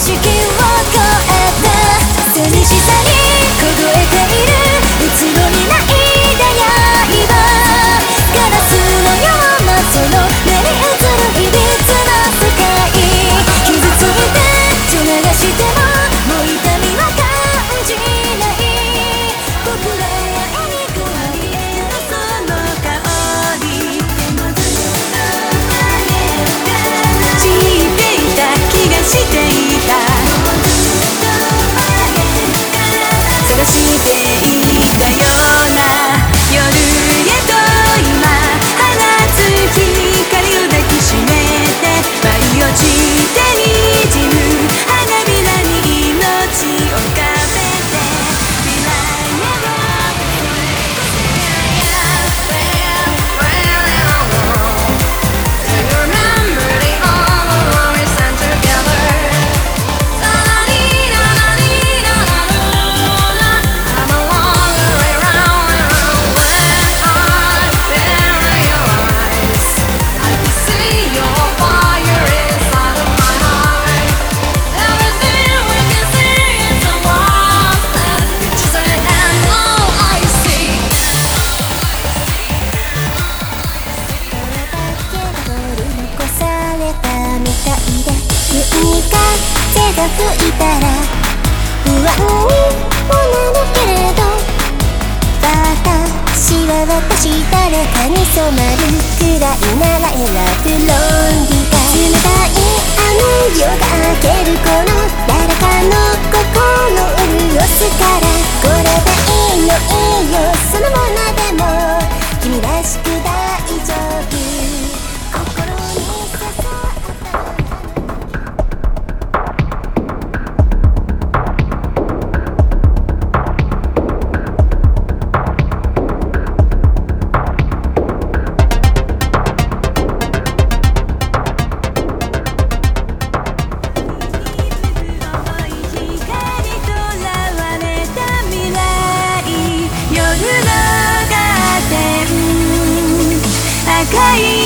識を超えた寂しさに凍えているうつろに泣いた刃ガラスのようなその目に映るいびつな世界傷ついて血流してももう痛みは感じない僕ら愛に変わり得るその香り知っていた気がしていた探していたような夜へと今放つ光を抱きしめて舞い落ちて滲む花びらに命を浮かべて未来風が吹いたら不安にもなるけれど私は誰かに染まるくらいなら選ぶ論理が冷たいあの夜が明ける頃誰かの心を潤すからこれでいいのいいよそのままでも君らしく大丈夫心に刺さった赤い